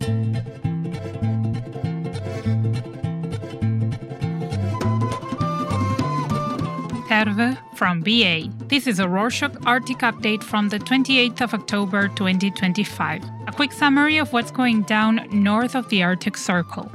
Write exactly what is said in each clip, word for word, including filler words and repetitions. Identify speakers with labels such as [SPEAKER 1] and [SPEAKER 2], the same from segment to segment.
[SPEAKER 1] Terve from B A. This is a Rorschach Arctic update from the twenty-eighth of October twenty twenty-five. A quick summary of what's going down north of the Arctic Circle.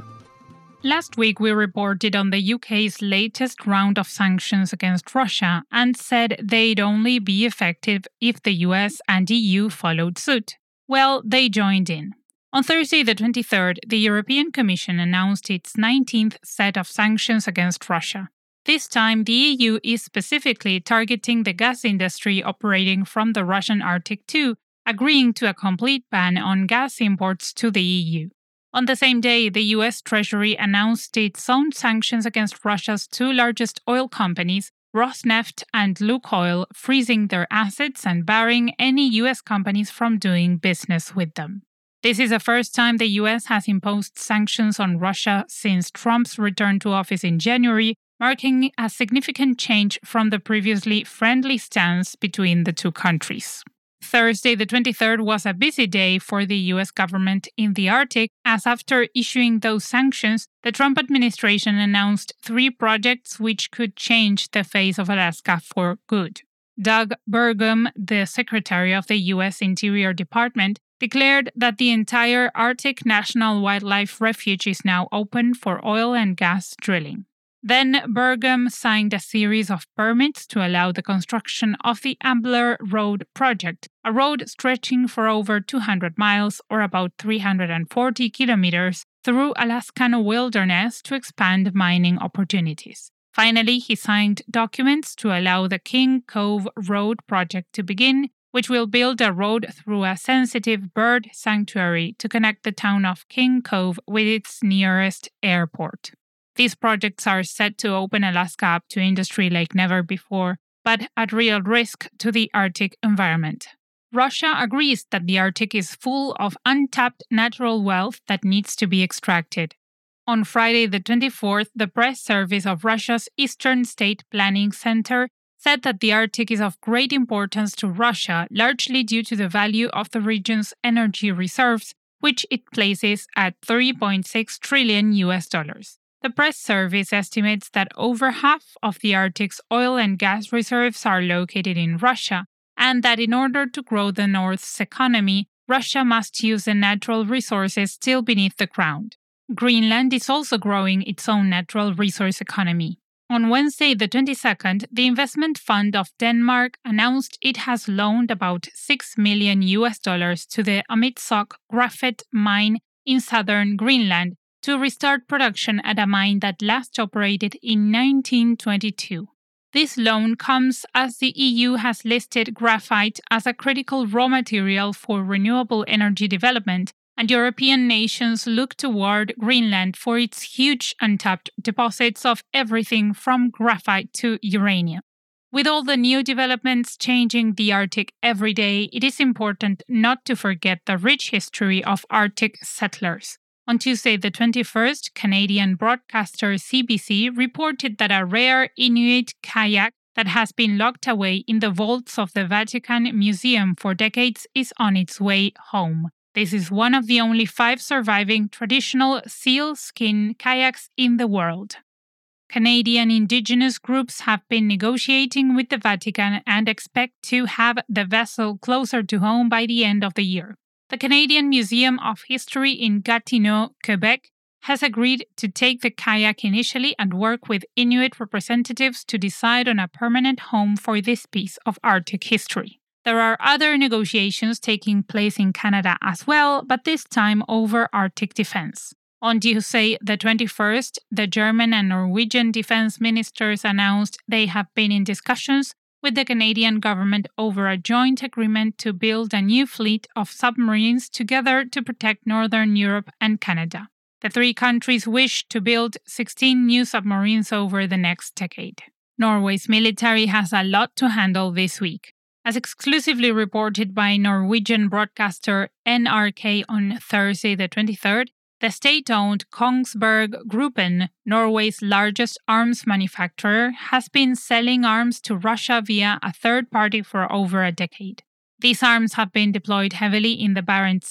[SPEAKER 1] Last week we reported on the U K's latest round of sanctions against Russia and said they'd only be effective if the U S and E U followed suit. Well, they joined in. On Thursday the twenty-third, the European Commission announced its nineteenth set of sanctions against Russia. This time, the E U is specifically targeting the gas industry operating from the Russian Arctic too, agreeing to a complete ban on gas imports to the E U. On the same day, the U S Treasury announced its own sanctions against Russia's two largest oil companies, Rosneft and Lukoil, freezing their assets and barring any U S companies from doing business with them. This is the first time the U S has imposed sanctions on Russia since Trump's return to office in January, marking a significant change from the previously friendly stance between the two countries. Thursday the twenty-third was a busy day for the U S government in the Arctic, as after issuing those sanctions, the Trump administration announced three projects which could change the face of Alaska for good. Doug Burgum, the Secretary of the U S Interior Department, declared that the entire Arctic National Wildlife Refuge is now open for oil and gas drilling. Then Burgum signed a series of permits to allow the construction of the Ambler Road project, a road stretching for over two hundred miles or about three hundred forty kilometers through Alaskan wilderness to expand mining opportunities. Finally, he signed documents to allow the King Cove Road project to begin, which will build a road through a sensitive bird sanctuary to connect the town of King Cove with its nearest airport. These projects are set to open Alaska up to industry like never before, but at real risk to the Arctic environment. Russia agrees that the Arctic is full of untapped natural wealth that needs to be extracted. On Friday the twenty-fourth, the press service of Russia's Eastern State Planning Center said that the Arctic is of great importance to Russia, largely due to the value of the region's energy reserves, which it places at three point six trillion U S dollars. The press service estimates that over half of the Arctic's oil and gas reserves are located in Russia, and that in order to grow the North's economy, Russia must use the natural resources still beneath the ground. Greenland is also growing its own natural resource economy. On Wednesday the twenty-second, the investment fund of Denmark announced it has loaned about six million U S dollars to the Amitsoq graphite mine in southern Greenland, to restart production at a mine that last operated in nineteen twenty-two. This loan comes as the E U has listed graphite as a critical raw material for renewable energy development, and European nations look toward Greenland for its huge untapped deposits of everything from graphite to uranium. With all the new developments changing the Arctic every day, it is important not to forget the rich history of Arctic settlers. On Tuesday the twenty-first, Canadian broadcaster C B C reported that a rare Inuit kayak that has been locked away in the vaults of the Vatican Museum for decades is on its way home. This is one of the only five surviving traditional sealskin kayaks in the world. Canadian Indigenous groups have been negotiating with the Vatican and expect to have the vessel closer to home by the end of the year. The Canadian Museum of History in Gatineau, Quebec, has agreed to take the kayak initially and work with Inuit representatives to decide on a permanent home for this piece of Arctic history. There are other negotiations taking place in Canada as well, but this time over Arctic defense. On Tuesday, the twenty-first, the German and Norwegian defense ministers announced they have been in discussions with the Canadian government over a joint agreement to build a new fleet of submarines together to protect Northern Europe and Canada. The three countries wish to build sixteen new submarines over the next decade. Norway's military has a lot to handle this week. As exclusively reported by Norwegian broadcaster N R K on Thursday the twenty-third, the state-owned Kongsberg Gruppen, Norway's largest arms manufacturer, has been selling arms to Russia via a third party for over a decade. These arms have been deployed heavily in the Barents Sea,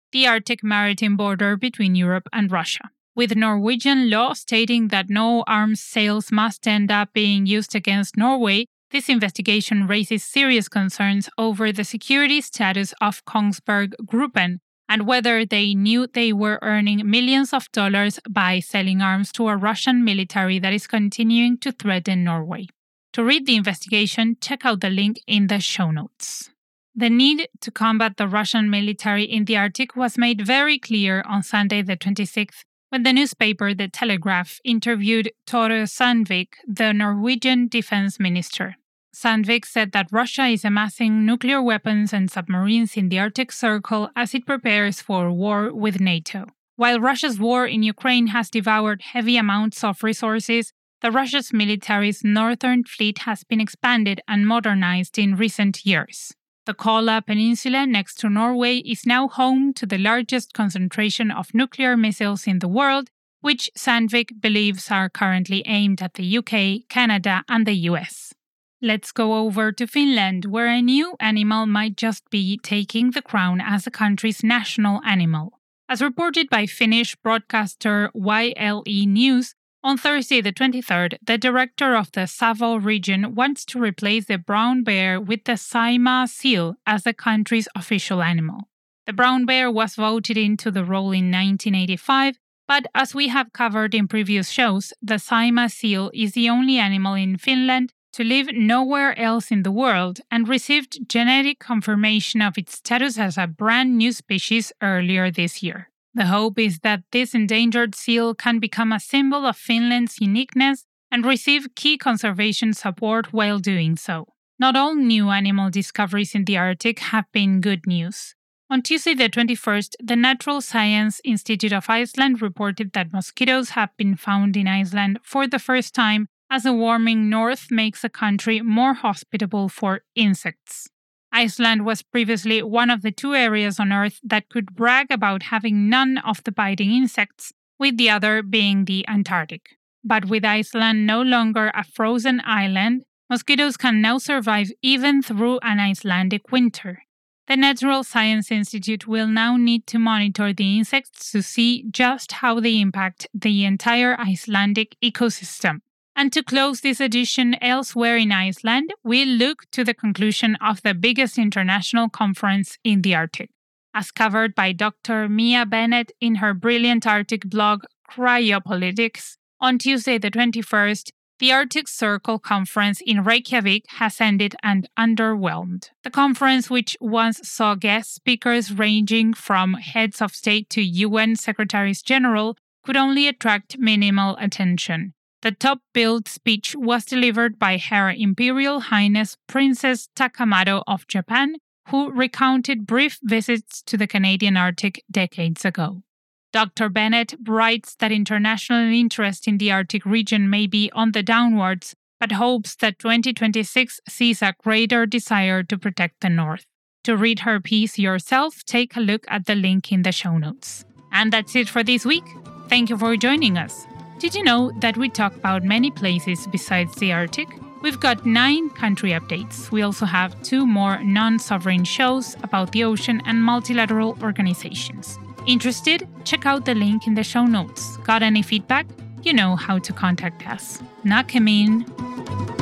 [SPEAKER 1] the Arctic maritime border between Europe and Russia. With Norwegian law stating that no arms sales must end up being used against Norway, this investigation raises serious concerns over the security status of Kongsberg Gruppen and whether they knew they were earning millions of dollars by selling arms to a Russian military that is continuing to threaten Norway. To read the investigation, check out the link in the show notes. The need to combat the Russian military in the Arctic was made very clear on Sunday the twenty-sixth when the newspaper The Telegraph interviewed Tore Sandvik, the Norwegian defense minister. Sandvik said that Russia is amassing nuclear weapons and submarines in the Arctic Circle as it prepares for war with NATO. While Russia's war in Ukraine has devoured heavy amounts of resources, the Russia's military's northern fleet has been expanded and modernized in recent years. The Kola Peninsula next to Norway is now home to the largest concentration of nuclear missiles in the world, which Sandvik believes are currently aimed at the U K, Canada, and the U S. Let's go over to Finland, where a new animal might just be taking the crown as the country's national animal. As reported by Finnish broadcaster Y L E News, on Thursday the twenty-third, the director of the Savo region wants to replace the brown bear with the Saimaa seal as the country's official animal. The brown bear was voted into the role in nineteen eighty-five, but as we have covered in previous shows, the Saimaa seal is the only animal in Finland to live nowhere else in the world and received genetic confirmation of its status as a brand new species earlier this year. The hope is that this endangered seal can become a symbol of Finland's uniqueness and receive key conservation support while doing so. Not all new animal discoveries in the Arctic have been good news. On Tuesday the twenty-first, the Natural Science Institute of Iceland reported that mosquitoes have been found in Iceland for the first time as the warming north makes the country more hospitable for insects. Iceland was previously one of the two areas on Earth that could brag about having none of the biting insects, with the other being the Antarctic. But with Iceland no longer a frozen island, mosquitoes can now survive even through an Icelandic winter. The Natural Science Institute will now need to monitor the insects to see just how they impact the entire Icelandic ecosystem. And to close this edition elsewhere in Iceland, we look to the conclusion of the biggest international conference in the Arctic. As covered by Doctor Mia Bennett in her brilliant Arctic blog Cryopolitics, on Tuesday the twenty-first, the Arctic Circle Conference in Reykjavik has ended and underwhelmed. The conference, which once saw guest speakers ranging from heads of state to U N Secretaries General, could only attract minimal attention. The top-billed speech was delivered by Her Imperial Highness Princess Takamado of Japan, who recounted brief visits to the Canadian Arctic decades ago. Doctor Bennett writes that international interest in the Arctic region may be on the downwards, but hopes that twenty twenty-six sees a greater desire to protect the North. To read her piece yourself, take a look at the link in the show notes. And that's it for this week. Thank you for joining us. Did you know that we talk about many places besides the Arctic? We've got nine country updates. We also have two more non-sovereign shows about the ocean and multilateral organizations. Interested? Check out the link in the show notes. Got any feedback? You know how to contact us. Näkemiin!